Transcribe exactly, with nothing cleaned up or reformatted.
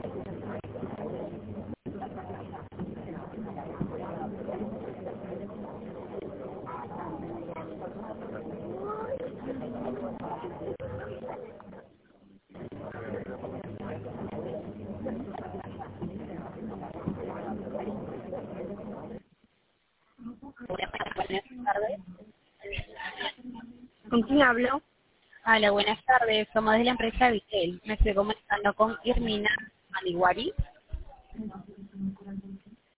Buenas tardes. ¿Con quién hablo? Hola, buenas tardes. Somos de la empresa Vitel. Me estoy comunicando con Irmina Maniguari.